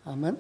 阿们。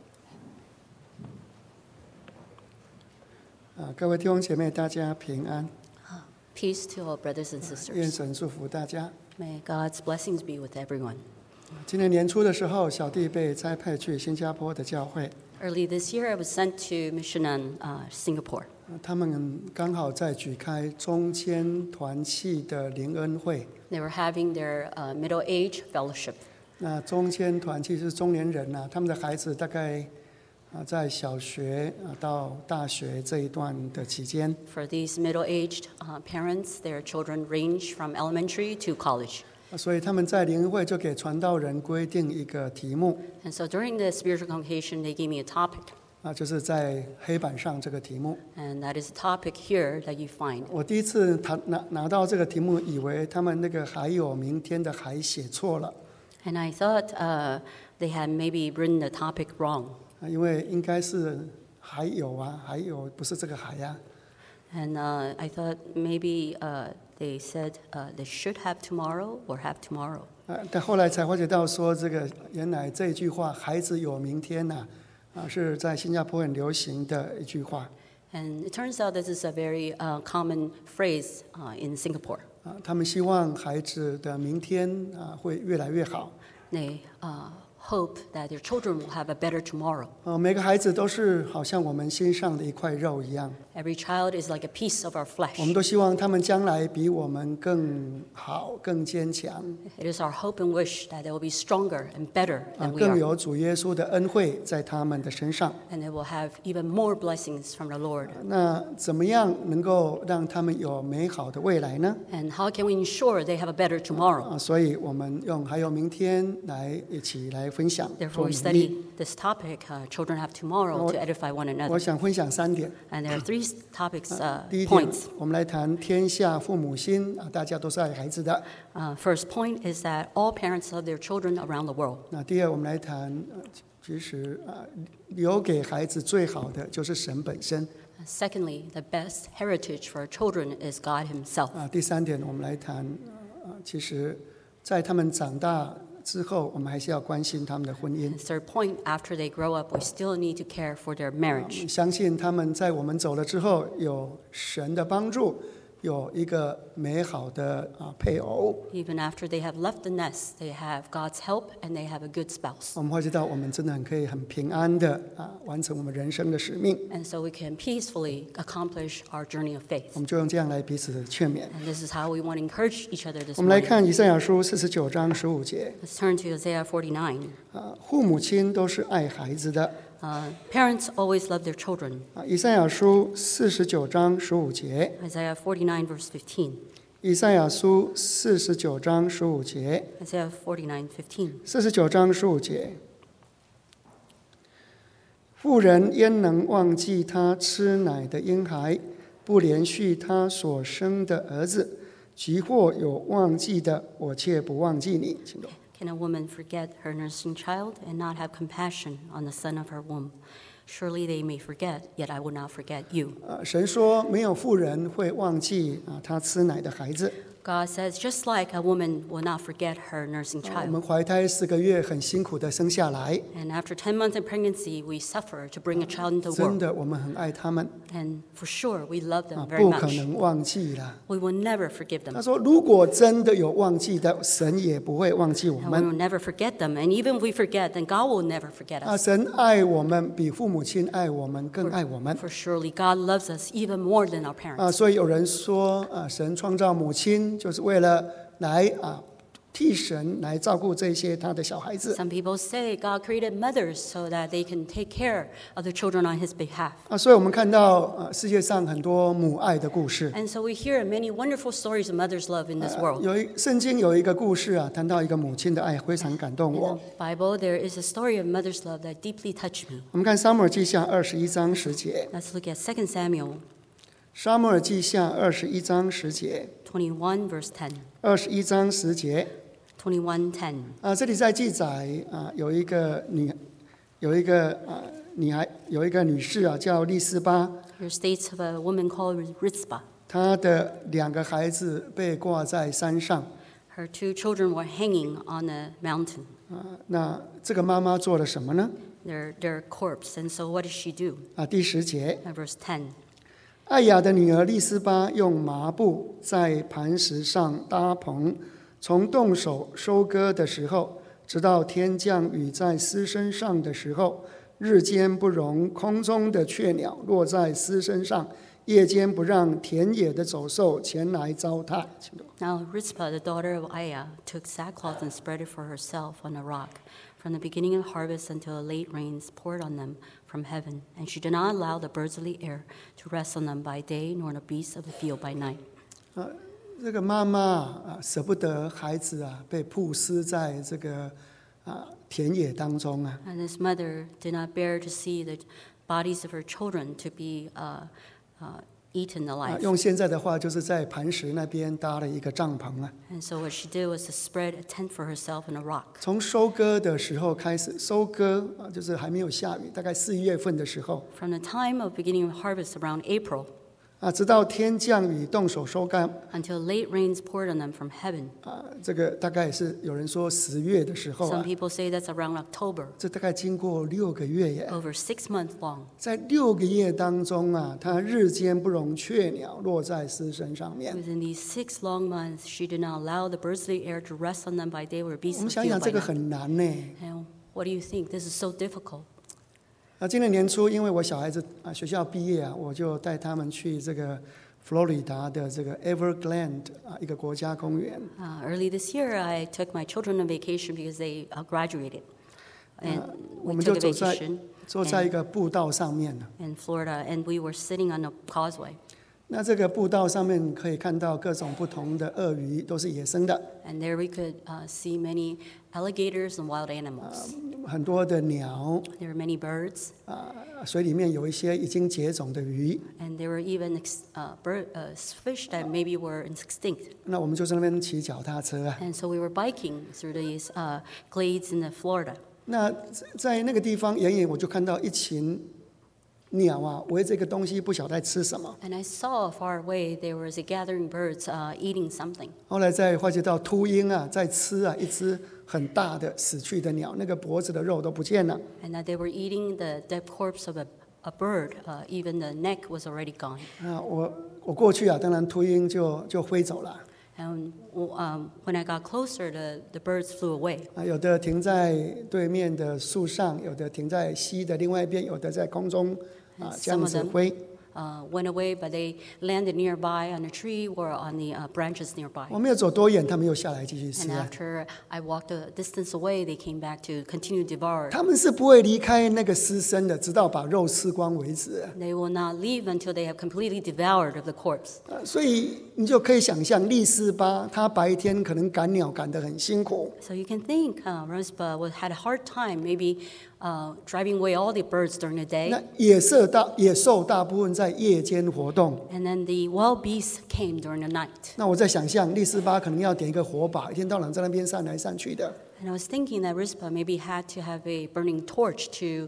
各位弟兄姐妹，大家平安。 Peace to all brothers and sisters. 愿神祝福大家。 May God's blessings be with everyone. 今年年初的时候，小弟被差派去新加坡的教会。 Early this year, I was sent to Mission Singapore. 他们刚好在举开中间团契的灵恩会。 They were having their middle age fellowship. 那中间团契是中年人他们的孩子大概在小学到大学这一段的期间。 For these middle-aged parents, their children range from elementary to college. 所以他们在灵恩会就给传道人规定一个题目。 And so during the spiritual convocation, they gave me a topic. 就是在黑板上这个题目。 And that is a topic here that you find. 我第一次拿到这个题目，以为他们那个还有明天的还写错了。 And I thought they had maybe written the topic wrong. 因为应该是还有还有不是这个还呀。 And I thought maybe they said they should have tomorrow or have tomorrow. 但后来才发觉到说，这个原来这一句话"孩子有明天"是在新加坡很流行的一句话。 And it turns out this is a very common phrase in Singapore. 他们希望孩子的明天会越来越好。 They hope that their children will have a better tomorrow. 每个孩子都是好像我们心上的一块肉一样。 Every child is like a piece of our 我们 flesh. 都希望他们将来比我们更好、更坚强， It is our hope and wish that they will be stronger and better than we 更 are. 有主耶稣的恩惠在他们的身上。 And they will have even more blessings from the Lord. 那怎么样能够让他们有美好的未来呢？ And how can we ensure they have a better tomorrow? 所以我们用还有明天来一起来分享。 Therefore, we study this topic, children have tomorrow, to edify one 我 another. 想分享3点。 And there are 3 topics, 第一点 points. 我们来谈天下父母心大家都是爱孩子的。 First point is that all parents love their children around the world. 那第二，我们来谈其实留给孩子最好的就是神本身。 Secondly, the best heritage for our children is God Himself. 第3点，我们来谈其实在他们长大之后，我们还是要关心他们的婚姻。 And third point, after they grow up, we still need to care for their marriage. 相信他们在我们走了之后，有神的帮助，有一个美好的配偶。 Even after they have left the nest, they have God's help and they have a good spouse. 我们会知道，我们真的可以很平安的完成我们人生的使命。 And so we can peacefully accomplish our journey of faith. 我们就用这样来彼此的劝勉。 And this is how we want to encourage each other this 我们来 morning. 看以赛亚书49章15节。 Let's turn to Isaiah 49. 父母亲都是爱孩子的。 Parents always love their children. 以赛亚书49章15节。 Isaiah 49, verse 15. 以赛亚书49章15节。 Isaiah 49, 15. 49章15节。妇人焉能忘记她吃奶的婴孩，不连续她所生的儿子？即或有忘记的，我却不忘记你。请读。 Can a woman forget her nursing child and not have compassion on the son of her womb? Surely they may forget, yet I will not forget you. 神说没有妇人会忘记她吃奶的孩子。 God says, just like a woman will not forget her nursing 我们 child. 怀胎4个月很辛苦的生下来， And after 10 months of pregnancy, we suffer to bring a child into the 真 world. 的我们很爱他们 And for sure, we love them very 不可 much. 能忘记了。 We will never forgive 他 them. 说，如果真的有忘记的，神也不会忘记我 And we 们。 will never forget them. And even if we forget, then God will never forget us. 神爱我们比父母亲爱我们更爱我们。 For surely God loves us even more than our parents. 所以有人说，神创造母亲就是为了来替神来照顾这些他的小孩子。 Some people say God created mothers so that they can take care of the children on His behalf. 所以我们看到世界上很多母爱的故事。 And so we hear many wonderful stories of mother's love in this world. 圣经有一个故事谈到一个母亲的爱，非常感动 In 我。 the Bible, there is a story of mother's love that deeply touched me. 我们看撒母耳记下21章10节。 Let's look at 2 Samuel 撒母耳记下21章10节。 21, verse 10. 21章10节。 21:10. 这里在记载有一个女士叫利斯巴， Here states of a woman called Rizpah. 她的2个孩子被挂在山上。 Her 2 children were hanging on a mountain. 那这个妈妈做了什么呢？ their corpse. And so what does she do? 第10节， Verse 10. 艾雅的女儿利斯巴用麻布在磐石上搭棚，从动手收割的时候，直到天降雨在丝身上的时候，日间不容空中的雀鸟落在丝身上，夜间不让田野的走兽前来糟蹋。 Now Rizpah, the daughter of Aiah, took sackcloth and spread it for herself on a rock, from the beginning of harvest until the late rains poured on them from heaven. And she did not allow the birds of the air to rest on them by day, nor the beasts of the field by night. 这个妈妈舍不得孩子被曝尸在这个田野当中 And this mother did not bear to see the bodies of her children to be eaten alive. 用现在的话就是在磐石那边搭了一个帐篷 And so what she did was to spread a tent for herself on a rock. 从收割的时候开始，收割就是还没有下雨，大概4月份的时候 From the time of beginning of harvest around April 直到天降雨动手收干 until late rains poured on them from heaven. 这个大概是有人说10月的时候 Some people say that's around October, 这大概经过6个月耶。 over 6 months long. 在6个月当中它日间不容雀鸟落在丝身上面。 Within these 6 long months, she did not allow the birds of the air to rest on them by day or 我 beasts 们 of 想 the 想 field 这 by 个 night. 很难呢。 And what do you think? This is so difficult. 今年年初，因为我小孩子学校毕业我就带他们去这个佛罗里达的这个 Everglades 一个国家公园。 Early this year, I took my children on vacation because they graduated. And 我 we 们 took 就 a 走在 vacation 坐在一个步道上面 in Florida, and we were sitting on a causeway. 那这个步道上面可以看到各种不同的鳄鱼，都是野生的， And there we could see many alligators and wild animals. 很多的鸟， There were many birds, 水里面有一些已经绝种的鱼。 and there were even fish that maybe were extinct. 那我们就在那边骑脚踏车 And so we were biking through these glades in Florida. 那在那个地方，远远我就看到一群鸟围着一个东西，不晓得在吃什么。 And I saw far away there was a gathering birds eating something. 后来再发觉到秃鹰在吃一只很大的死去的鸟，那个脖子的肉都不见了。 And that they were eating the dead corpse of a bird. Even the neck was already gone. 我过去当然秃鹰就飞走了。 And when I got closer, the birds flew away. 有的停在对面的树上，有的停在溪的另外一边，有的在空中这样子飞。 Went away, but they landed nearby on a tree or on the branches nearby. 我没有走多远，他们又下来继续吃 And after I walked a distance away, they came back to continue to devour. 他们是不会离开那个尸身的，直到把肉吃光为止。 They will not leave until they have completely devoured of the corpse. 所以你就可以想象，利斯巴他白天可能赶鸟赶得很辛苦， So you can think Rizpah had a hard time maybe driving away all the birds during the day. 那野兽大部分在夜间活动。 And then the wild beasts came during the night. 那我在想象，利斯巴可能要点一个火把，一天到晚在那边上来上去的。 And I was thinking that Rizpah maybe had to have a burning torch to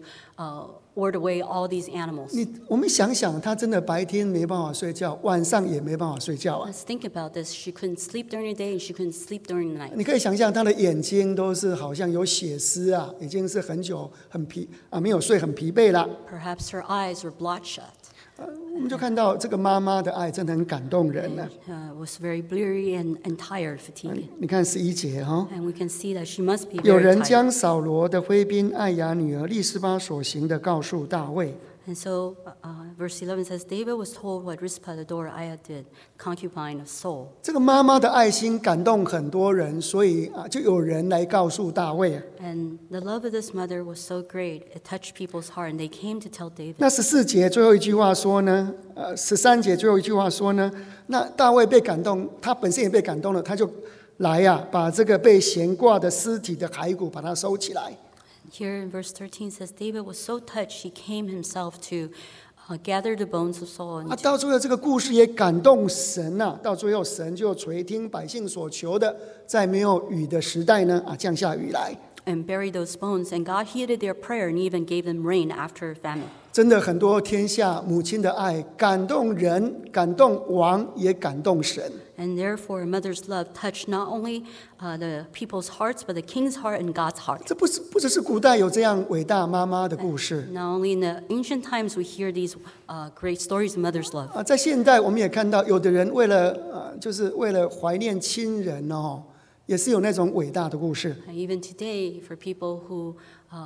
ward away all these animals. 我们想想，他真的白天没办法睡觉，晚上也没办法睡觉 Let's think about this. She couldn't sleep during the day and she couldn't sleep during the night. 你可以想象，他的眼睛都是好像有血丝已经是很久没有睡，很疲惫了。 Perhaps her eyes were bloodshot. 我们就看到这个妈妈的爱真的很感动人呢。 Was very bleary and tired, fatigued. 你看11节 And we can see that she must be 有 very 人 tired. 将扫罗的妃嫔艾雅女儿利斯巴所行的告诉大卫。 And so verse 11 says, David was told what Rizpah, the daughter of Aiah, did, concubine of Saul. 这个妈妈的爱心感动很多人，所以就有人来告诉大卫。 And the love of this mother was so great, it touched people's heart, and they came to tell David. 那14节最后一句话说呢，13节最后一句话说呢，那大卫被感动，他本身也被感动了，他就来把这个被悬挂的尸体的骸骨把它收起来。 Here in verse 13 says, David was so touched, he came himself to gather the bones of Saul. And 到最后这个故事也感动神到最后神就垂听百姓所求的，在没有雨的时代呢降下雨来。 and buried those bones, and God heeded their prayer and even gave them rain after famine. 真的很多天下母亲的爱感动人，感动王，也感动神。 And therefore, a mother's love touched not only the people's hearts, but the king's heart and God's heart. 这不只是古代有这样伟大妈妈的故事 Not only in the ancient times we hear these great stories of mother's love. 啊，在现代我们也看到，有的人就是为了怀念亲人哦，也是有那种伟大的故事。 Even today, for people who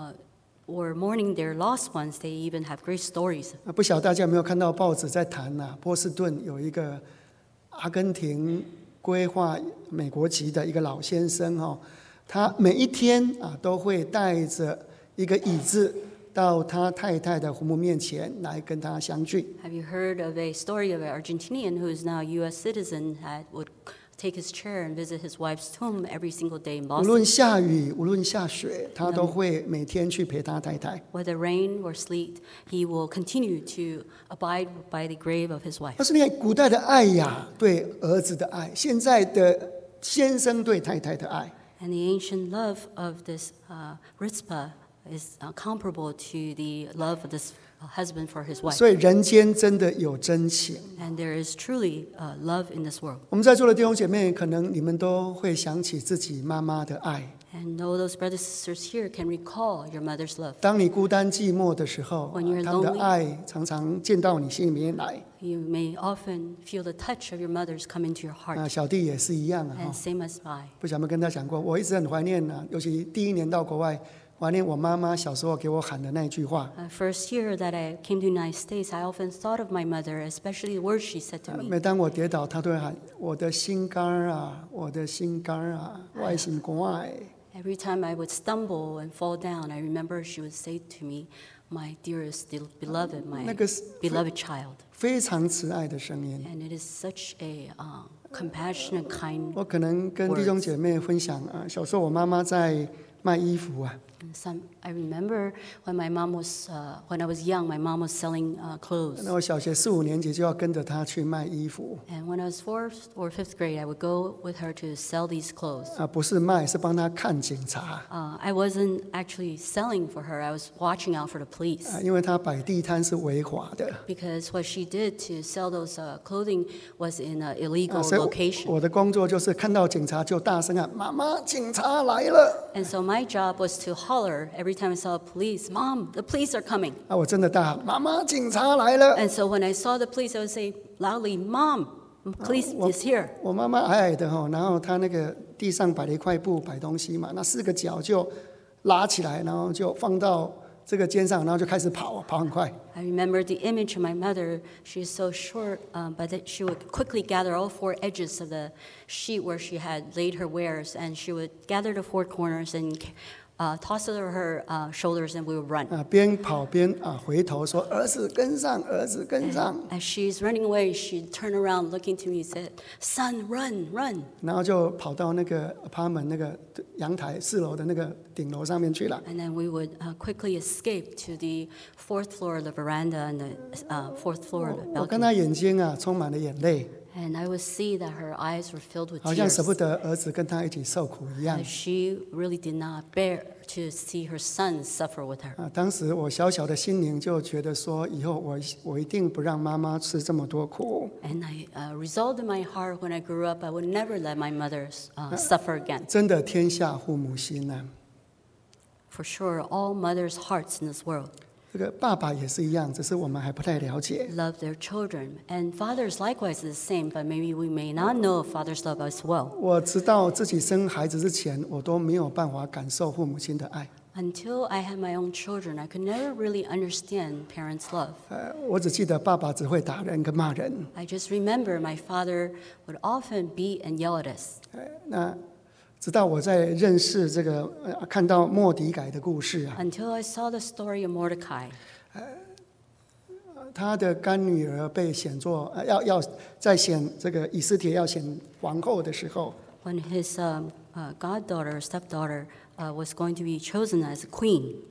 were mourning their lost ones, they even have great stories. 啊，不晓得大家有没有看到报纸在谈波士顿有一个阿根廷规划美国籍的一个老先生哦，他每一天都会带着一个椅子到他太太的坟墓面前来跟他相聚。 Have you heard of a story of an Argentinian who is now a U.S. citizen that would take his chair and visit his wife's tomb every single day in 无 Boston? 论下雨，无论下雪，他都会每天去陪他太太。 Whether rain or sleet, he will continue to abide by the grave of his wife. 但是你看，古代的爱呀，对儿子的爱；现在的先生对太太的爱。 And the ancient love of this Rizpah is comparable to the love of this husband for his wife. 所以人间真的有真情。 And there is truly love in this world. 我们在座的弟兄姐妹，可能你们都会想起自己妈妈的爱。 And all those brothers and sisters here can recall your mother's love. 当你孤单寂寞的时候， When you're 他们的 lonely 爱常常见到你心里面来。 You may often feel the touch of your mother's come into your heart. 小弟也是一样 And same as I. 不晓得有没有跟他讲过，我一直很怀念尤其第一年到国外，怀念我妈妈小时候给我喊的那一句话。 First year that I came to the United States, I often thought of my mother, especially the words she said to me. 每当我跌倒，他都会喊我的心肝啊，我的心肝啊，我的心肝哎。 Every time I would stumble and fall down, I remember she would say to me, "My dearest beloved, my 那个是 beloved child." 非常慈爱的声音。 And it is such a compassionate, kind. 我可能跟弟兄姐妹分享小时候我妈妈在卖衣服啊， I remember when my mom was, when I was young, my mom was selling clothes. 那我小学4、5年级就要跟着她去卖衣服 And when I was 4th or 5th grade, I would go with her to sell these clothes. 不是卖，是帮她看警察 I wasn't actually selling for her. I was watching out for the police. 因为她摆地摊是违法的 Because what she did to sell those clothing was in an illegal 所以 location. 我的工作就是看到警察就大声喊：“妈妈，警察来了 And so my job was to holler every time I saw police, "Mom, the police are coming." ！” 我真的大喊：“妈妈，警察来了 And so when I saw the police, I would say loudly, "Mom, police is here." ！” 我妈妈矮矮的然后她那个地上摆了一块布摆东西嘛，那4个脚就拉起来，然后就放到这个肩上，然后就开始跑很快。 I remember the image of my mother. She is so short, but that she would quickly gather all 4 edges of the sheet where she had laid her wares, and she would gather the 4 corners and toss it over her shoulders, and we would run. 边跑边回头说：“儿子跟上，儿子跟上。” As she's running away, she'd turn around, looking to me, and said, "Son, run, run!" 然后就跑到那个 apartment 那个阳台4楼的那个顶楼上面去了。 And then we would quickly escape to the 4th floor of the veranda and the 4th floor of the 我看 balcony. 他眼睛充满了眼泪， And I would see that her eyes were filled with 好像 tears. 舍不得儿子跟他一起受苦一样 As she really did not bear to see her son suffer with her. 当时我小小的心灵就觉得说，以后我一定不让妈妈吃这么多苦。 And I resolved in my heart when I grew up, I would never let my mother suffer again. 真的天下父母心啊！ For sure, all mothers' hearts in this world 这个爸爸也是一样，只是我们还不太了解。 love their children. And fathers likewise is the same, but maybe we may not know father's love as well. 我直到自己生孩子之前，我都没有办法感受父母亲的爱。 Until I had my own children, I could never really understand parents' love. 我只记得爸爸只会打人跟骂人。 I just remember my father would often beat and yell at us. 那直到我在认识这个看到莫迪改的故事 Until I saw the story of Mordecai. 他的干女儿被选作要在选这个以斯帖要选皇后的时候， When his goddaughter, stepdaughter, was going to be chosen as a queen.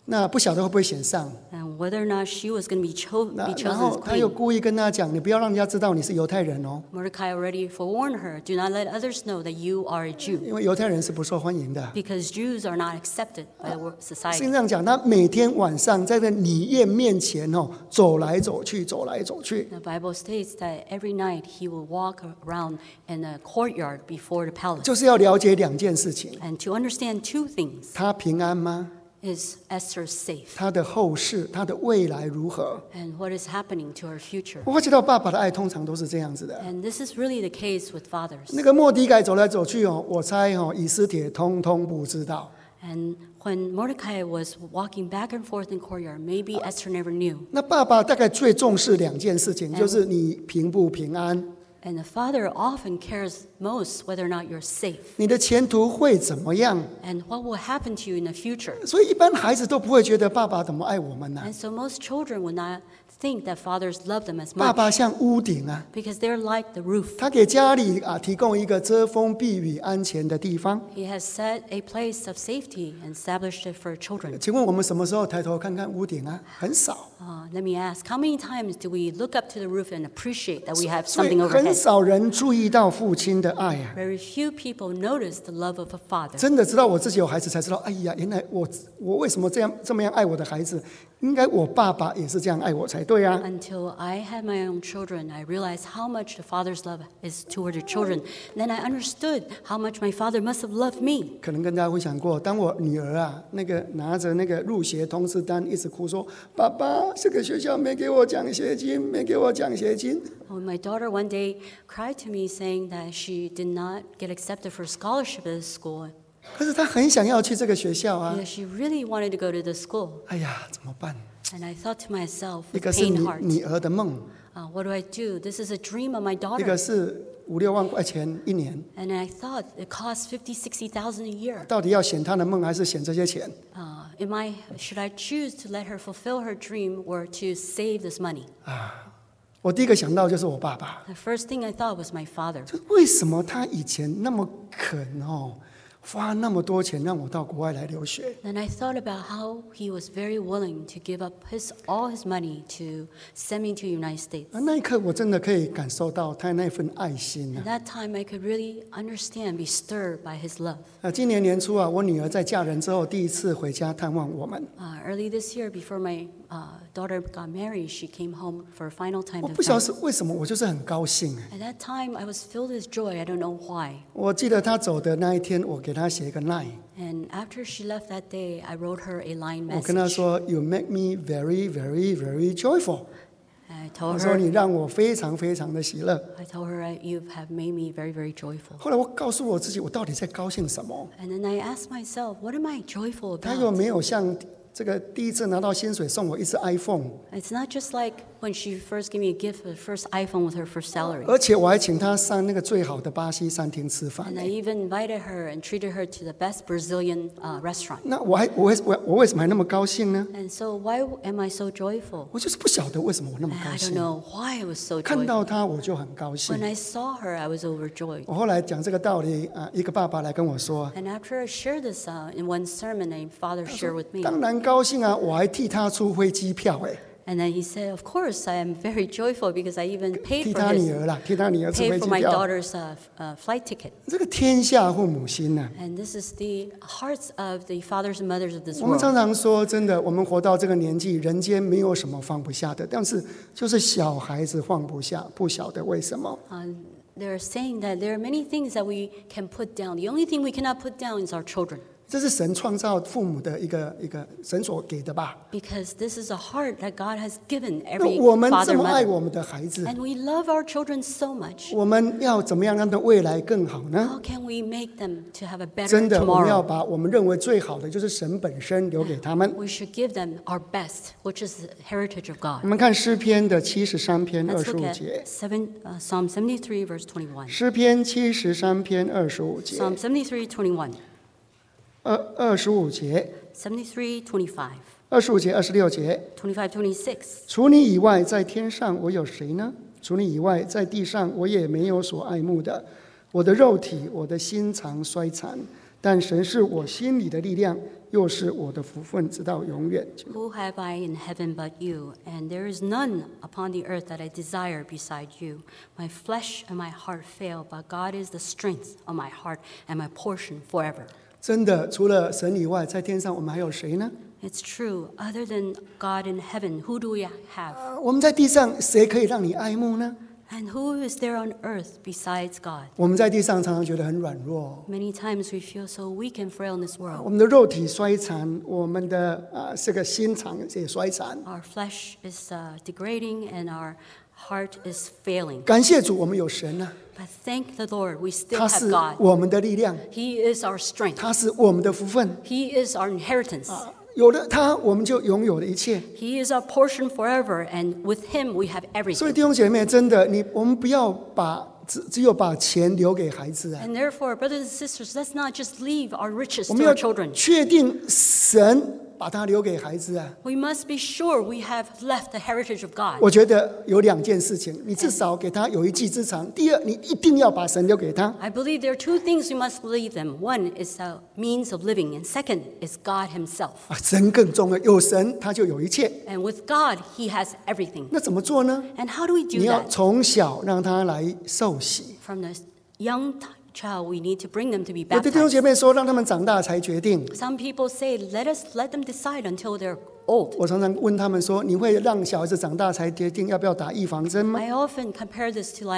那不晓得会不会选上。 and whether or not she was going to be chosen 然 as 后他又 queen. 故意跟他讲，你不要让人家知道你是犹太人哦， Mordecai already forewarned her, do not let others know that you are a Jew, 因为犹太人是不受欢迎的。 because Jews are not accepted by the 圣 society. 经上讲，他每天晚上在那礼宴面前走来走去，走来走去。 The Bible states that every night he will walk around in the courtyard before the palace. 就是要了解2件事情： And to understand 2 things. 他平安吗？ Is Esther safe? 他的后事，他的未来如何？ And what is happening to her future? 我会知道爸爸的爱通常都是这样子的。 And this is really the case with fathers. 那个末底改走来走去我猜以斯帖通通不知道。 And when Mordecai was walking back and forth in courtyard, maybe Esther never knew. 那爸爸大概最重视2件事情，就是你平不平安， And the father often cares most whether or not you're safe 你的前途会怎么样。 and what will happen to you in the future. 所以一般孩子都不会觉得爸爸怎么爱我们呢、 And so most children would not think that fathers love them as 爸 much 爸像屋顶啊， because they're like the roof. 他给家里提供一个遮风避雨、安全的地方。 He has set a place of safety and established it for children. 请问我们什么时候抬头看看屋顶啊？很少。 Let me ask, how many times do we look up to the roof and appreciate that we have 所以 something 很 overhead? 少人注意到父亲的爱啊。 Very few people notice the love of a father. 真的知道我自己有孩子，才知道，哎呀，原来我为什么这么样爱我的孩子？应该我爸爸也是这样爱我才对啊。 Until I had my own children, I realized how much the father's love is toward the children. Then I understood how much my father must have loved me. 可能跟大家分享过，当我女儿拿着那个入学通知单，一直哭说：“爸爸，这个学校没给我奖学金，没给我奖学金。” When my daughter one day cried to me saying that she did not get accepted for scholarship at the school 可是她很想要去这个学校啊。 because she really wanted to go to the school. 哎呀，怎么办？ And I thought to myself 一 with 个是 pain 女 heart, 儿的梦， what do I do? This is a dream of my 一个 daughter. 是5-6万块钱一年， And I thought it cost 50,000-60,000 a year. 到底要选她的梦，还是选这些钱？ Should I choose to let her fulfill her dream or to save this money? 我第一个想到就是我爸爸， The first thing I thought was my father. 就为什么他以前那么肯花那么多钱让我到国外来留学？ Then I thought about how he was very willing to give up all his money to send me to the United States. 那一刻我真的可以感受到他那份爱心 At that time, I could really understand, be stirred by his love. 今年年初我女儿在嫁人之后第一次回家探望我们， Early this year, before my daughter got married, she came home for a final time 我 to 不晓得 visit. 是为什么，我就是很高兴。 At that time, I was filled with joy. I don't know why. 我记得她走的那一天，我给她写一个 line， And after she left that day, I wrote her a line 我跟她 message. 说 ：“You make me very, very, very joyful。” I 我 told 说 her, 你让我非常非常的喜乐。 You have made me very, very joyful. 后来我告诉我自己，我到底在高兴什么？ And then I asked myself, what am I joyful 她又 about? 没有像这个第一次拿到薪水送我一只 iPhone， It's not just like when she first gave me a gift, the first iPhone with her first salary. 而且我还请她上那个最好的巴西餐厅吃饭 And。I even invited her and treated her to the best Brazilian restaurant. 那我为什么还那么高兴呢？ And so why am I so joyful? 我就是不晓得为什么我那么 And 高 I don't 兴。 know why I was so 看 joyful. 到她我就很高兴 When。I saw her, I was overjoyed. 我后来讲这个道理一个爸爸来跟我说， And after I shared this in one sermon, a father shared with me. 当然高兴啊，我还替她出飞机票哎， And then he said, of course, I am very joyful because I even 替 paid 她 for 女儿啦，替她女儿出 paid 飞 for 机 my 票。 daughter's flight ticket. 这个天下父母心呐、 And this is the hearts of the fathers and mothers of this 我们 world. 常常说，真的，我们活到这个年纪，人间没有什么放不下的，但是就是小孩子放不下，不晓得为什么。 They're saying that there are many things that we can put down. The only thing we cannot put down is our children. 这是神创造父母的一个神所给的吧？ Because this is a heart that God has given 那 every 我们 father 这 and 么爱 mother. 我们的孩子， And we love our children so much. 我们要怎么样让他的未来更好呢？ How can we make them to have a better 真的，我们要 tomorrow? 把我们认为最好的，就是神本身留给他们。 We should give them our best, which is the heritage of 我 God. 们看诗篇的73篇 Let's look 25 at 节， Psalm 73, verse 21. 诗篇73篇25节 Psalm 73, 21. ，25节 73, 25. ，25节26节。 25, 26. 除你以外，在天上我有谁呢？除你以外，在地上我也没有所爱慕的。我的肉体，我的心肠衰残，但神是我心里的力量， 又是我的福分，直到永远。 Who have I in heaven but you? And there is none upon the earth that I desire beside you. My flesh and my heart fail, but God is the strength of my heart and my portion forever. 真的，除了神以外，在天上我们还有谁呢？ It's true. Other than God in heaven, who do we have? 我们在地上谁可以让你爱慕呢？ And who is there on earth besides God? 我们在地上常常觉得很软弱， Many times we feel so weak and frail in this 我 world. 们的肉体衰残，我们的这个心肠也衰残。 Our flesh is degrading and our heart is failing. 感谢主，我们有神啊， But thank the Lord, we still 他 have 是 God. 我们的力量， He is our strength. 他是我们的福分。 He is our inheritance. 有了他，我们就拥有了一切。 He is our portion forever, and with Him we have 所以 everything. 弟兄姐妹，真的，我们不要只有把钱留给孩子啊， And therefore, brothers and sisters, let's not just leave our riches 我 to 们 our 要 children. 确定神把它留给孩子啊。 We must be sure we have left the heritage of God. 我觉得有2件事情，你至少给他有一技之长。第二，你一定要把神留给他。 I believe there are two things we must leave them. One is a means of living, and second is God Himself. 神更重要，有神他就有一切。 And with God, He has everything. 那怎么做呢？ And how do we do 你要 that? 从小让他来受洗。 From the young child, we need to bring them to be 有的弟兄 baptized. 姐妹说，让他们长大才决定。 Some people say, let them decide until they're old. 我常常问他们说，你会让小孩子长大才决定要不要打预防针吗？ I often compare this to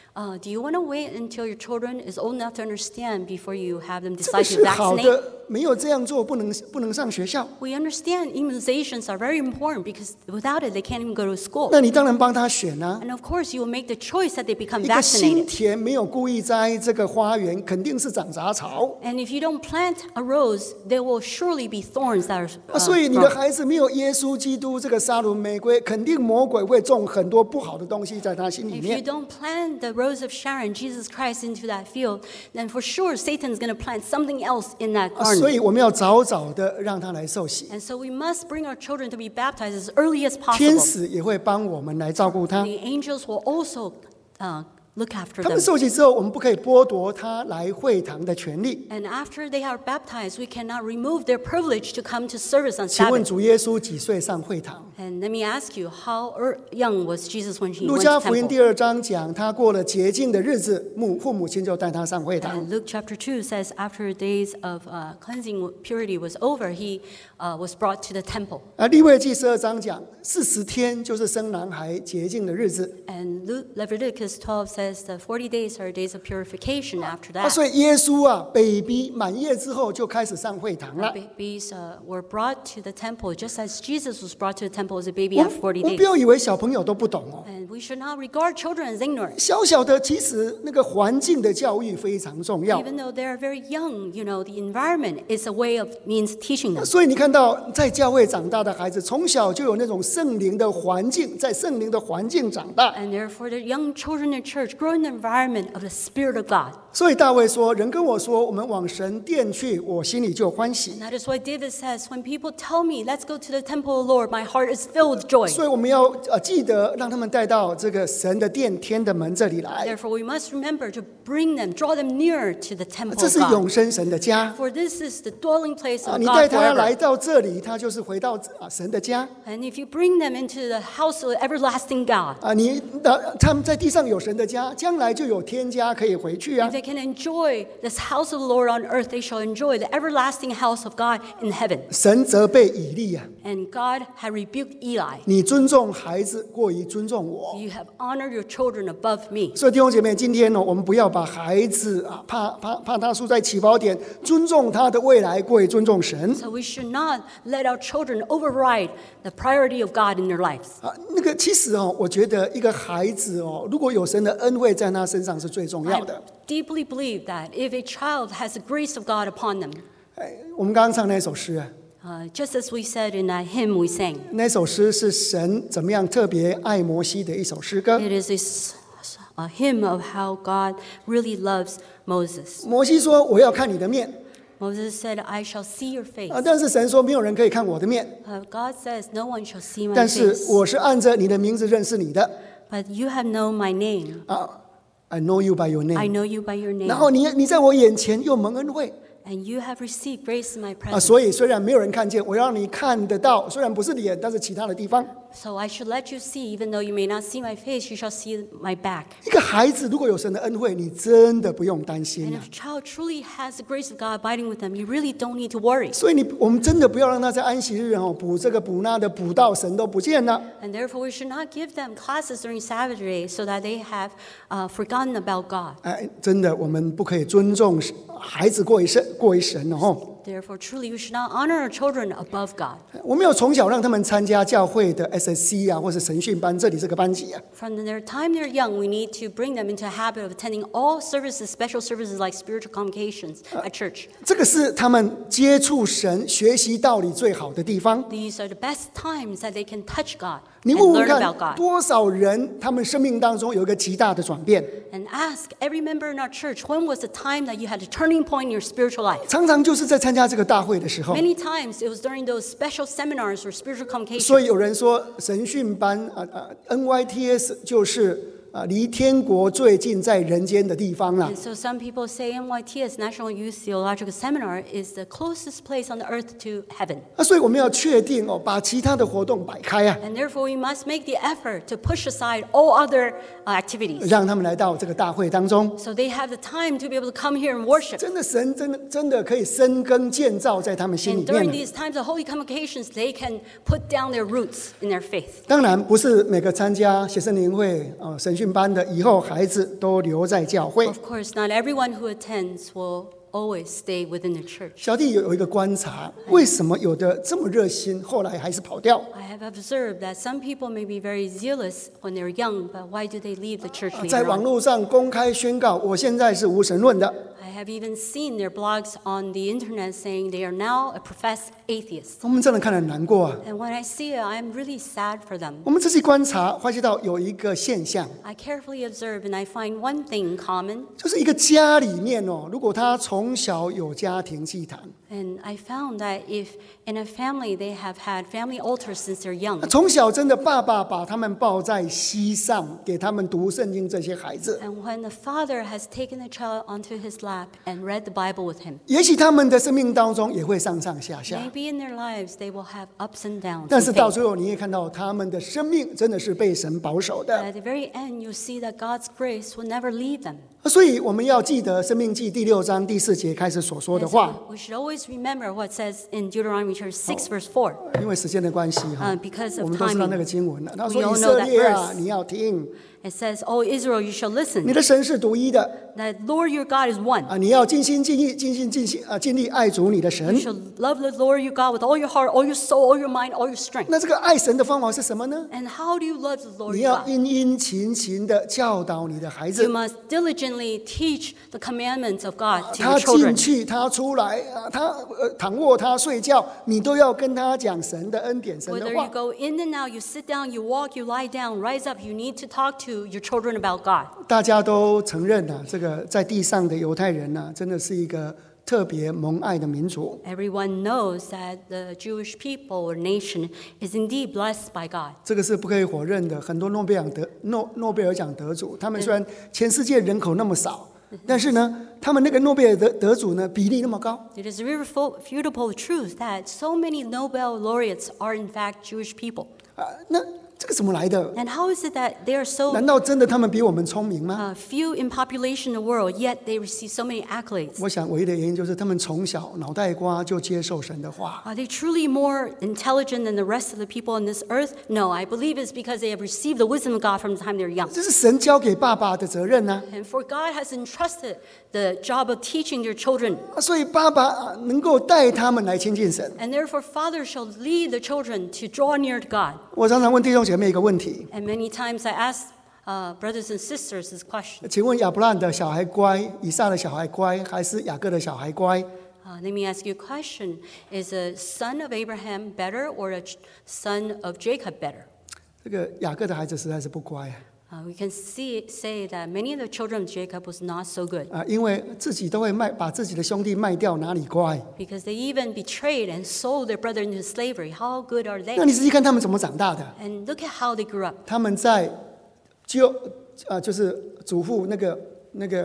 do you want to wait until your children is old enough to understand before you have them 这个 decide to 是好 vaccinate? 的，没有这样做不能上学校。 We understand immunizations are very important because without it, they can't even go to school. 那你当然帮他选啊。 And of course, you will make the choice that they become 一个新 vaccinated. 田没有故意栽这个花园，肯定是长杂草。 And if you don't plant a rose, there will surely be thorns that are 所以你的 grown. 孩子没有耶稣基督这个沙龙玫瑰，肯定魔鬼会种很多不好的东西在他心里 If you 面。 don't plant the rose of Sharon, Jesus Christ, into that field, then for sure Satan's going to plant something else in that 所 garden. 以我们要早早的让他来受洗， And so we must bring our children to be baptized as early as 天 possible. 使也会帮我们来照顾他。 The angels will also look after 他们 them. 受洗之后，我们不可以剥夺他来会堂的权利。 And after they are baptized, we cannot remove their privilege to come to service on 请问 Sabbath. 主耶稣几岁上会堂？ And let me ask you, how young was Jesus when he 路 went 加 to 福音 temple? 第2章讲，他过了洁净的日子，父母亲就带他上会堂。 And Luke chapter 2 says after days of cleansing purity was over, he was brought to the temple. 利未记12章讲，40天就是生男孩洁净的日子。 And Leviticus 12 says that 40 days are days of purification after that. 所以耶稣，baby 满月之后就开始上会堂了。 Babies were brought to the temple just as Jesus was brought to the temple as a baby 我 after 40 们不 days. 要以为小朋友都不懂哦， And we should not regard children as ignorant. 小小的其实那个环境的教育非常重要。 Even though they're very young, the environment is a way of means teaching them. 所以你看到在教会长大的孩子，从小就有那种圣灵的环境，在圣灵的环境长大。 And therefore, the young children in church grow in the environment of the Spirit of God. 所以大卫说：“人跟我说，我们往神殿去，我心里就欢喜。 And that is why David says, when people tell me, let's go to the temple of the Lord, my heart is filled with joy. 所以我们要记得让他们带到这个神的殿天的门这里来， Therefore, we must remember to bring them, draw them near to the temple 这 of 是 God. 永生神的家。 For this is the dwelling place of 你带 God 他来 forever. 到这里，他就是回到神的家。 And if you bring them into the house of the everlasting God, 他们在地上有神的家，将来就有天家可以回去啊 if。they can enjoy this house of the Lord on earth, they shall enjoy the everlasting house of God in heaven. 神责备以利啊， And God had rebuked Eli. 你尊重孩子过于尊重我。 You have honored your children above me. 所以弟兄姐妹，今天呢，我们不要把孩子怕他输在起跑点，尊重他的未来过于尊重神。 So we should not let our children override the priority of God in their lives. 其实我觉得一个孩子如果有神的恩惠在他身上是最重要 I 的。 deeply believe that if a child has the grace of God upon them, 我们刚刚唱那首诗 just as we said in that hymn we sang, 那首诗是神怎么样特别爱摩西的一首诗歌。 it is a hymn of how God really loves Moses. 摩西说：“我要看你的面。” Moses said, I shall see your face. 但是神说没有人可以看我的面， God says, no one shall see my 但是 face. 我是按着你的名字认识你的。 But you have known my name. I know you by your I name。 know you by your 然后 name. 你在我眼前又蒙恩惠， And you have received grace in my presence. 所以虽然没有人看见，我要你看得到，虽然不是脸，但是其他的地方。 So I should let you see, even though you may not see my face, you shall see my back. 一个孩子如果有神的恩惠，你真的不用担 And 心 if a child truly has the grace of God abiding with them, you really don't need to worry. 所以我们真的不要让他在安息日补这个补那的，补到神都不见了。 And therefore, we should not give them classes during Saturday so that they have forgotten about God. 真的，我们不可以尊重孩子过于神 Therefore, truly, we should not honor our children above God. 我们有从小让他们参加教会的 SSC 或是神训班，这里这个班级 From their time they're young, we need to bring them into a habit of attending all services, special services like spiritual convocations at church. 这个是他们接触神、学习道理最好的地方。 These are the best times that they can touch God 你 and 问问 learn 看， about God. 多少人他们生命当中有一个极大的转变？ And ask every member in our church, when was the time that you had a turning point in your spiritual life? 常常就是在参加这个大会的时候。 Many times it was during those special seminars or spiritual 所以 convocations. 有人说神训班NYTS 就是离天国最近在人间的地方了。 And so some people say NYTS, National Youth Theological Seminar, is the closest place on the earth to heaven. 所以我们要确定把其他的活动摆开 And therefore, we must make the effort to push aside all other activities. 让他们来到这个大会当中。 So they have the time to be able to come here and worship. 真的，神真的可以深耕建造在他们心里 And during 面。 these times of holy convocations, they can put down their roots in their faith. 当然，不是每个参加学生灵会神训班的以后孩子都留在教会。 Of course, not everyone who attends will always stay within the church. 小弟有一个观察，为什么有的这么热心，后来还是跑掉？ I have observed that some people may be very zealous when they're young, but why do they leave the church 在 later 网 on? 络上公开宣告，我现在是无神论的。 I have even seen their blogs on the internet saying they are now a professed atheist. 我们真的看得很难过 And when I see it, I'm really sad for them. 我们仔细观察，发现到有一个现象， I carefully observe and I find one thing common. 就是一个家里面如果他从小有家庭祭坛， And I found that if in a family they have had family altars since they're young, 从小真的爸爸把他们抱在膝上，给他们读圣经，这些孩子， and when the father has taken the child onto his lap and read the Bible with him, 也许他们的生命当中也会上上下下， maybe in their lives they will have ups and downs. 但 in 是到 faith. 最后你也看到他们的生命真的是被神保守 But 的。 at the very end, you'll see that God's grace will never leave them. 所以我们要记得《申命记》第6章第4节开始所说的 And 话， so we should always remember what it says in Deuteronomy chapter 6, verse 4. 因为时间的关系 Because 我 of 们都知道那 timing. 个经文了。他 We 说：“ all 以 know 色 that 列 verse. 你要听， It says, "O Israel, you shall 你 listen. 的神是独一的 That Lord your God is one. 你要尽心尽意、尽力爱主你的神 You。shall love the Lord your God with all your heart, all your soul, all your mind, all your strength." 那这个爱神的方法是什么呢？ And how do you love the Lord 你 your 要 God? 殷勤的教导你的孩 You 子， must diligently teach the commandments of God to 他 your 进 children. 去，他出来，他躺卧，他睡觉，你都要跟他讲神的恩典、神 Whether 的 you 话。 go in and out, you sit down, you walk, you lie down, rise up, you need to talk to your children about God. 大家都承认这个在地上的犹太人真的是一个特别蒙爱的民族。 Everyone knows that the Jewish people or nation is indeed blessed by God. 这个是不可以否认的。很多诺贝尔奖得主，他们虽然全世界人口那么少，但是呢，他们那个诺贝尔得主呢比例那么高。 It is a irrefutable truth that so many Nobel laureates are in fact Jewish people. 那这个怎么来的？ And how is it that they are so 难道真的他们比我们聪明吗？ few in population in the world, yet they receive so many accolades? 我想唯一的原因就是他们从小脑袋瓜就接受神的话。 Are they truly more intelligent than the rest of the people on this earth? No, I believe it's because they have received the wisdom of God from the time they're young. 这是神交给爸爸的责任呢。 And for God has entrusted the job of teaching their children. 所以爸爸能够带他们来亲近神。 And therefore, fathers shall lead the children to draw near to God. 我常常问弟兄姐妹一个问题， And many times I ask brothers and sisters this question. 请问亚伯兰的小孩乖，以撒的小孩乖，还是雅各的小孩乖？ Let me ask you a question. Is a son of Abraham better or a son of Jacob better? 这个雅各的孩子实在是不乖 We can say that many of the children of Jacob was not so good 因为自己都会把自己的兄弟卖掉，哪里乖？ because they even betrayed and sold their brother into slavery. How good are 那 they? 你仔细看他们怎么长大的？ And look at how they grew up. 他们在就是祖父那个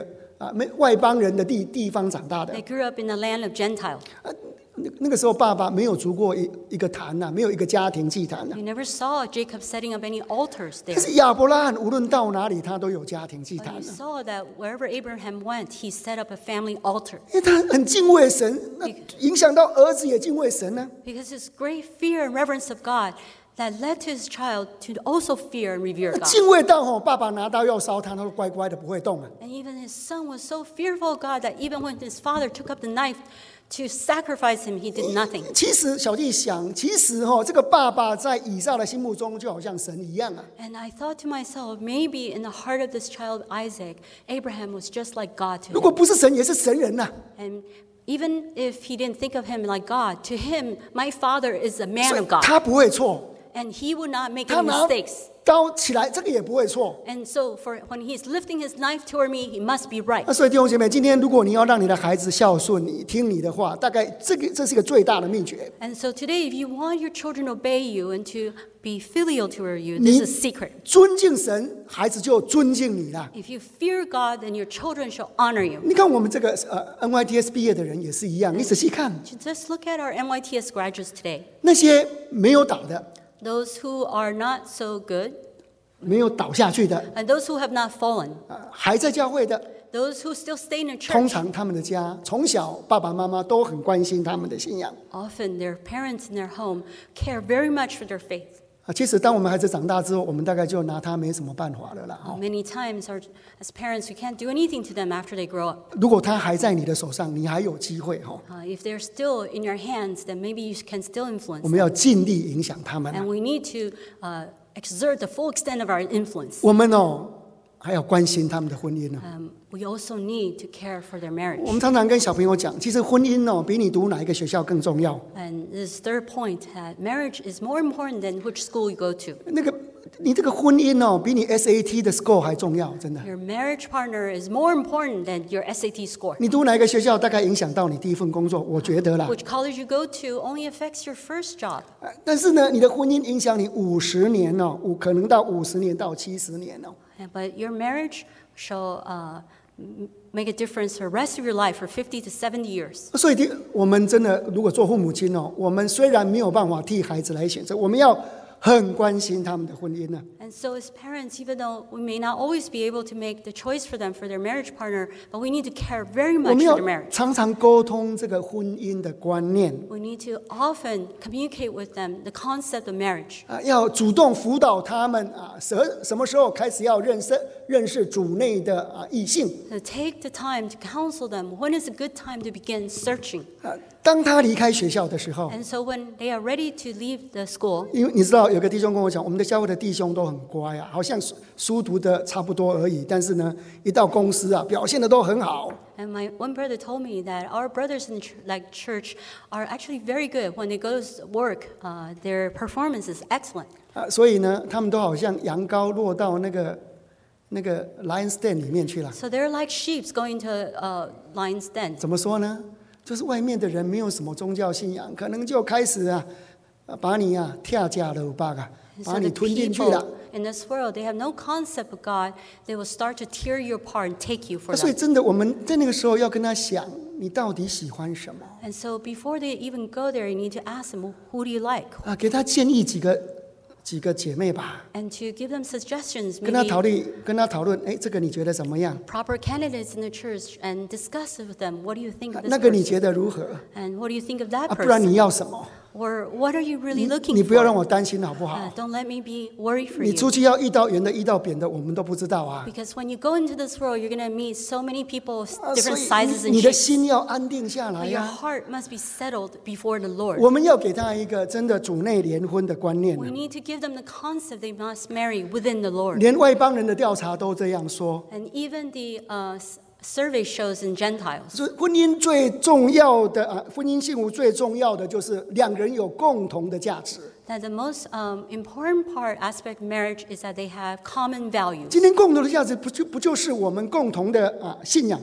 外邦人的地方长大的。 They grew up in the land of Gentile. 那个时候爸爸没有筑过一个坛呐，没有一个家庭祭坛呐。 You never saw Jacob setting up any altars 但 there. 是亚伯拉罕无论到哪里，他都有家庭祭 But 坛 you 呐， saw that wherever Abraham went, he set up a family altar. 因为他很敬畏神，那影响到儿子也敬畏神呢。 Because his great fear and reverence of God that led to his child to also fear and revere God. 敬畏到爸爸拿刀要烧他，他都乖乖的不会动啊。 And even his son was so fearful of God that even when his father took up the knife to sacrifice him, he did nothing. 其实小弟想，其实这个爸爸在以撒的心目中就好像神一样啊。 And I thought to myself, maybe in the heart of this child Isaac, Abraham was just like God to 如 him. 果不是神，也是神人呐。 And even if he didn't think of him like God, to him, my father is a 所 man 以 of God. 他不会错， And he would not make 他 any 拿 mistakes. 刀起来，这个也不会错。 And so when he's lifting his knife toward me, he must be right. 那所以弟兄姐妹，今天如果你要让你的孩子孝顺你、听你的话，大概这是一个最大的秘诀。 And so today, if you want your children to obey you and to be filial toward you, this is secret. 尊敬神，孩子就尊敬你了。 If you fear God, then your children shall honor you. 你看我们这个NYTS 毕业的人也是一样，你仔细看 Just look at our NYTS graduates today. 那些没有倒的、 Those who are not so good, 没有倒下去的、 and those who have not fallen, 还在教会的， those who still stay in the 通 church. 常他们的家从小爸爸妈妈都很关心他们的信仰。 Often their parents in their home care very much for their faith. 其实当我们孩子长大之后，我们大概就拿他没什么办法了啦。 Many times, as parents, we can't do anything to them after they grow up. 如果他还在你的手上，你还有机会 If they're still in your hands, then maybe you can still influence 我 them. 们要尽力影响他们。 And we need to exert the full extent of our influence. 我们还要关心他们的婚姻呢。 We also need to care for their marriage. 我们常常跟小朋友讲，其实婚姻比你读哪一个学校更重要。 And this third point, marriage is more important than which school you go to. 你这个婚姻比你 SAT 的 score 还重要，真的。 Your marriage partner is more important than your SAT score. 你读哪一个学校，大概影响到你第一份工作，我觉得啦。 Which college you go to only affects your first job. 但是呢，你的婚姻影响你50年可能到50年到70年 But your marriage shall make a difference for the rest of your life, for 50 to 70 years. 所以我们真的，如果做父母亲我们虽然没有办法替孩子来选择，我们要很关心他们的婚姻呢。 And so as parents, even though we may not always be able to make the choice for them for their marriage partner, but we need to care very 我 much 们 for 要 their marriage. 常常沟通这个婚姻的观念 We need to often communicate with them the concept of marriage. 要主动辅导他们什么时候开始要认识主内的异性 To take the time to counsel them when is a good time to begin searching. 当他离开学校的时候， And so when they are ready to leave the school, 因为你知道有个弟兄跟我讲，我们的教会的弟兄都很乖好像书读的差不多而已，但是呢，一到公司表现的都很好。 and my one brother told me that our brothers in church are actually very good. When they go to work, their performance is excellent. 所以呢，他们都好像羊羔落到那个 lion's den 里面去了。 So they're like sheep going to lion's den. 怎么说呢？就是外面的人没有什么宗教信仰，可能就开始把你跳架了吧， And 把 so 你 the 吞进去 people 了。 in this world, they have no concept of God. They will start to tear you apart and take you for 所以 them. 真的，我们在那个时候要跟他想，你到底喜欢什么 And so before they even go there, you need to ask them, who do you like? 给他建议几个姐妹吧， And to give them suggestions, 跟他 maybe 讨论，这个你觉得怎么样？ proper candidates in the church, and discuss it with them. What do you think of 那 this 个你 person? 觉得如何？ And what do you think of that 不然 person? 你要什么？ Or what are you really looking 你不要让 for? 我担心好不好？ Don't let me be worried for 你出 you. 去要遇到圆的，遇到扁的，我们都不知道 Because when you go into this world, you're going to meet so many people of 所 different 以 sizes 你 and 的 shapes. 心要安定下 But 来 your heart must be settled before the Lord. 我们要给他一个真的主内联婚的观念 We need to give them the concept they must marry within the Lord. 连外邦人的调查都这样说。 And even the survey shows in Gentiles 所以婚姻最重要的婚姻幸福最重要的就是两人有共同的价值。 that the most important aspect of marriage is that they have common values. 今天共同的价值不就是我们共同的信仰吗？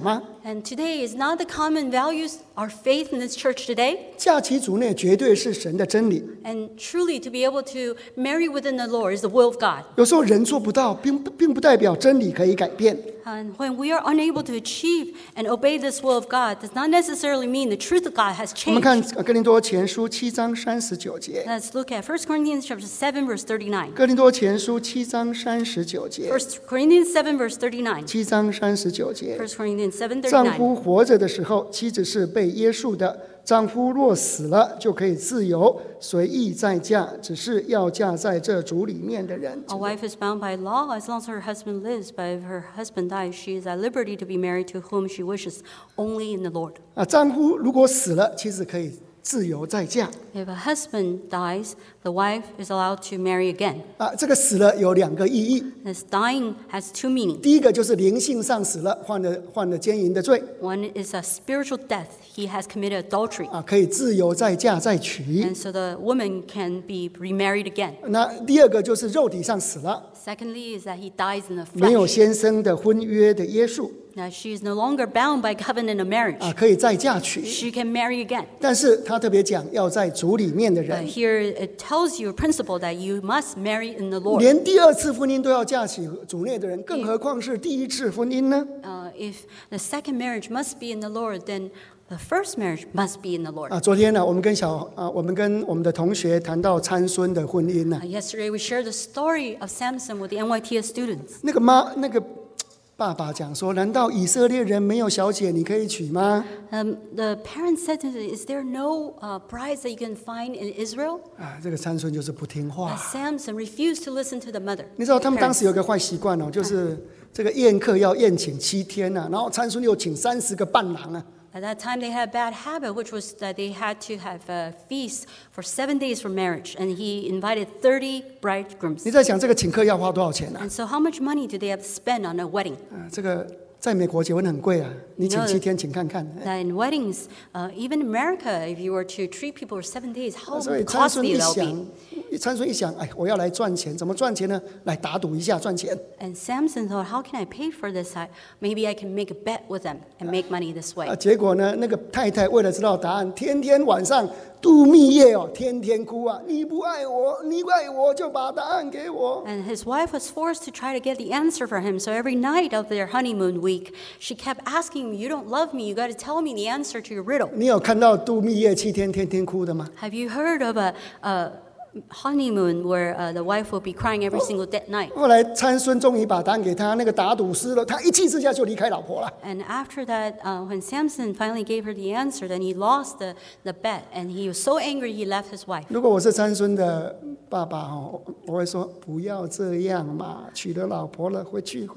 And today is not the common values, our faith in this church today. 嫁其主内绝对是神的真理。 And truly to be able to marry within the Lord is the will of God. 有时候人做不到，并不代表真理可以改变。 And when we are unable to achieve and obey this will of God, does not necessarily mean the truth of God has 我们看 changed. 哥林多前书7章39节。 Let's look at 1 Corinthians chapter 7, verse 39. 哥林多前书7章39节。 1 Corinthians 7, verse 39. 7章39节。 1 Corinthians 7, 丈 39. 夫活着的时候，妻子是被约束的；丈夫若死了，就可以自由，随意再嫁，只是要嫁在这主里面的人。 A wife is bound by law as long as her husband lives, but if her husband dies, she is at liberty to be married to whom she wishes, only in the Lord. 丈夫如果死了，妻子可以自由再嫁。 If a husband dies, the wife is allowed to marry again. 这个死了有2个意义。 This dying has two meanings. 第一个就是灵性上死了，犯了奸淫的罪， One is a spiritual death. He has committed adultery. 可以自由再嫁再娶。 And so the woman can be remarried again. 那第二个就是肉体上死了， Secondly is that he dies in the 没有 flesh. 先生的婚约的约束， Now she is no longer bound by covenant of marriage. 可以再嫁娶。 She can marry again. 但是他特别讲要在主里面的 But 人， here it tells you a principle that you must marry in the Lord. 连第2次婚姻都要嫁娶主内的人，更何况是第1次婚姻呢？ If the second marriage must be in the Lord, then the first marriage must be in the Lord. 昨天呢，我们跟我们的同学谈到参孙的婚姻呢， Yesterday we shared the story of Samson with the NYTS students. 那个爸爸讲说，难道以色列人没有小姐你可以娶吗？ The parents said to him, is there no brides that you can find in Israel? 这个参孙就是不听 But 话。 Samson refused to listen to the mother. 你知道他们当时有个坏习惯哦，就是这个宴客要宴请7天然后参孙又请30个伴郎啊。 At that time, they had a bad habit, which was that they had to have a feast for 7 days for marriage, and he invited 30 bridegrooms. 你在想这个请客要花多少钱啊？ And so, how much money do they have to spend on a wedding? 这个在美国结婚很贵啊，你请7天，请看看。 That in weddings, even in America, if you were to treat people for 7 days, how 所以参孙 costly 一 that would 想 be. 参孙一想，我要来赚钱，怎么赚钱呢？来打赌一下赚钱。 And Samson thought, how can I pay for this? Maybe I can make a bet with them and make money this way. 结果呢，那个太太为了知道答案，天天晚上度蜜月哦，天天哭啊！你不爱我，你不爱我就把答案给我。 And his wife was forced to try to get the answer for him. So every night of their honeymoon week, she kept asking him, you don't love me, you got to tell me the answer to your riddle. 你有看到度蜜月7天天天哭的吗？ Have you heard of a honeymoon where the wife will be crying every single night? 后来参孙终于把答案给他，那个打赌失了，他一气之下就离开老婆了。 And after that, when Samson finally gave her the answer, then he lost the bet. And he was so angry, he left his wife. 如果我是参孙的爸爸我会说不要这样嘛，娶了老婆了，回去。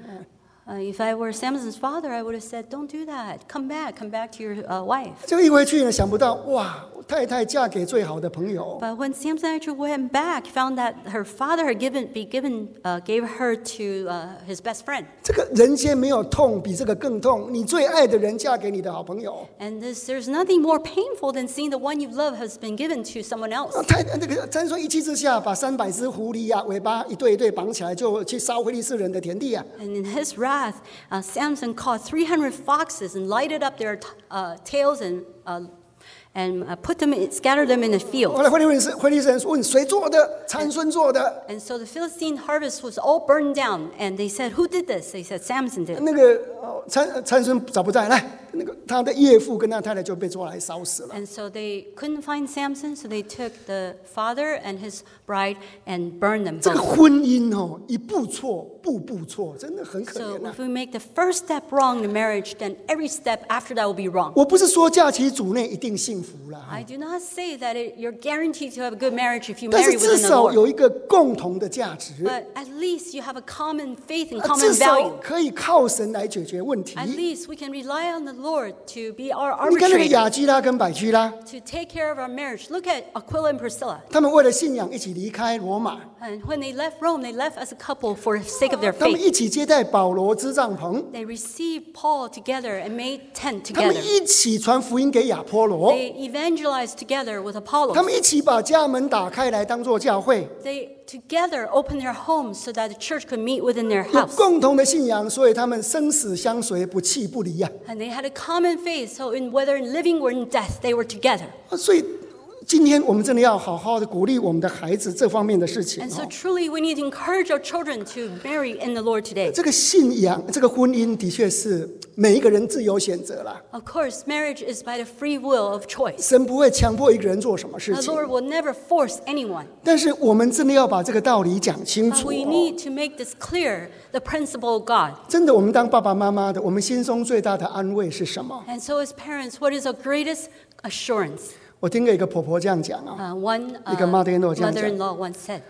If I were Samson's father, I would have said, don't do that. Come back to your wife. 就一回去呢，想不到哇，太太嫁给最好的朋友。 But when Samson actually went back, found that her father had gave her to his best friend. 这个人间没有痛比这个更痛，你最爱的人嫁给你的好朋友。 And there's nothing more painful than seeing the one you love has been given to someone else. 那个参孙一气之下，把300只狐狸尾巴一对一对绑起来，就去烧非利士人的田地啊。 And in his wrath, Samson caught 300 foxes and lighted up their tails and scattered them in the 后 field. 来非利士人问谁做的？参孙做的。 And so the Philistine harvest was all burned down. And they said, who did this? They said, Samson did. 那个参孙找不在，来，那个他的岳父跟他太太就被抓来烧死了。 And so they couldn't find Samson, so they took the father and his bride and burned them 这个 both. 婚姻一步错，步步错，真的很可 So 怜啊 if！we make the first step wrong in marriage, then every step after that will be wrong. 我不是说嫁其主内一定幸福啦， I do not say that you're guaranteed to have a good marriage if you 但 marry 是至 within the 少 Lord. 有一个共同的价值， But at least you have a common faith and 至 common 少 value. 可以靠神来解决问题。 At least we can rely on the Lord to be our 你看那个 arbitrator, 雅基拉跟百基拉， to take care of our marriage. Look at Aquila and Priscilla. 他们为了信仰一起离开罗马， And when they left Rome, they left as a couple for the sake of their 他们 faith. 一起接待保罗支帐篷， They received Paul together and made tent 他们 together. 一起传福音给亚波罗， They evangelized together with 他 Apollos. 们一起把家门打开来当做教会， They together opened their homes so that the church could meet within their 有 house. 共同的信仰，所以他们生死相随，不弃不离啊。 And they had a common faith, so whether in living or in death, they were together. 所以今天我们真的要好好的鼓励我们的孩子这方面的事情 And so truly, we need to encourage our children to marry in the Lord today. 这个信仰，这个婚姻的确是每一个人自由选择啦， Of course, marriage is by the free will of choice. 神不会强迫一个人做什么事 The 情。 Lord will never force anyone. 但是我们真的要把这个道理讲清 But 楚 we 哦。 need to make this clear, the principle of God. 真的，我们当爸爸妈妈的，我们心中最大的安慰是什么？ And so as parents, what is our greatest assurance? 我听过一个婆婆这样讲啊， One 一个 mother-in-law 这样讲。 mother-in-law once said,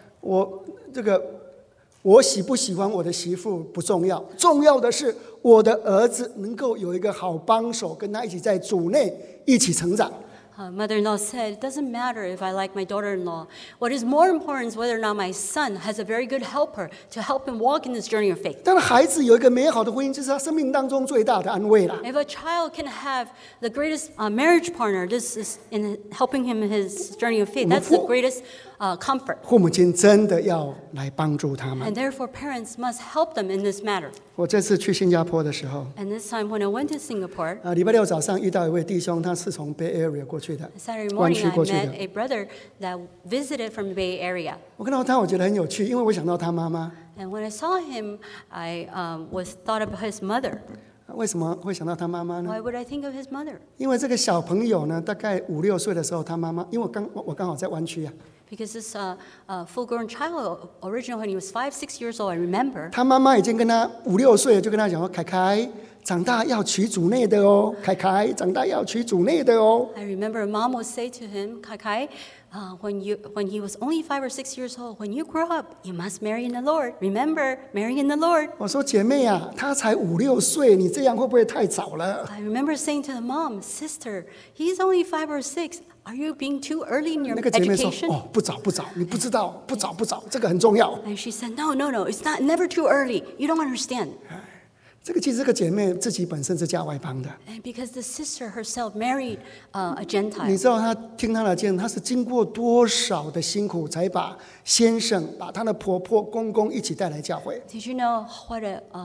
我喜不喜欢我的媳妇不重要，重要的是我的儿子能够有一个好帮手，跟他一起在主内一起成长。 mother-in-law said, it doesn't matter if I like my daughter-in-law. What is more important is whether or not my son has a very good helper to help him walk in this journey of faith. 当然，孩子有一个美好的婚姻，这是他生命当中最大的安慰啦。 If a child can have the greatest marriage partner, this is in helping him in his journey of faith. That's the greatest comfort. 父母亲真的要来帮助他们。 And therefore, parents must help them in this matter. 我这次去新加坡的时候， And this time when I went to Singapore, 礼拜六早上遇到一位弟兄，他是从 Bay Area 过去的， Saturday 湾 morning, 区 I 过去 met 的。 a brother that visited from the Bay Area. 我看到他，我觉得很有趣，因为我想到他妈妈。 And when I saw him, I was thought of his mother. 为什么会想到他妈妈呢？ Why would I think of his mother? 因为这个小朋友呢，大概5、6岁的时候，他妈妈，因为我刚好在湾区啊， Because this full-grown child, originally when he was 5, 6 years old, I remember, 他妈妈已经跟他5、6岁就跟他讲说：“凯凯，长大要娶主内的哦，凯凯，长大要娶主内的哦。” I remember mom would say to him, Kai Kai, when he was only 5 or 6 years old, when you grow up, you must marry in the Lord. Remember, marry in the Lord. 我说：“姐妹啊，他才5、6岁，你这样会不会太早了？” I remember saying to the mom, sister, he's only 5 or 6. Are you being too early in your 那个姐妹说：“ education? 哦，不早不早，你不知道，不早不早，这个很重要。 And she said, no, it's not, never too early. You don't understand. ” 其实这个姐妹自己本身是嫁外邦的， And because the sister herself married a 你 Gentile. 知道她听她的见，她是经过多少的辛苦，才把先生、把她的婆婆、公公一起带来教会。 Did you know what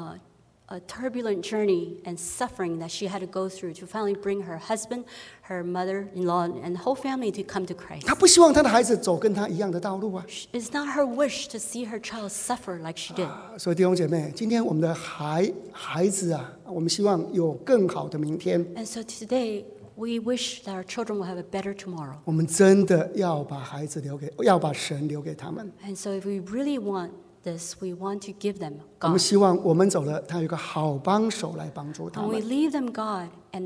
a turbulent journey and suffering that she had to go through to finally bring her husband, her mother-in-law, and the whole family to come to Christ? 她不希望她的孩子走跟她一样的道路啊。 It's not her wish to see her child suffer like she did. 所以弟兄姐妹，今天我们的孩子啊，我们希望有更好的明天。 And so today, we wish that our children will have a better tomorrow. 我们真的要把孩子要把神留给他们。 And so if we really want this, we want to give them 我们 God. 希望我们走了，他有一个好帮手来帮助他 When we 们。 leave them God and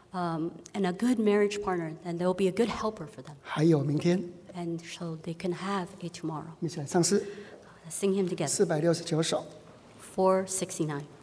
a good marriage partner, then there will be a good helper for them. 还有明天， And so they can have a tomorrow. 我们一起来唱诗 Let's sing him together. 469首。 469.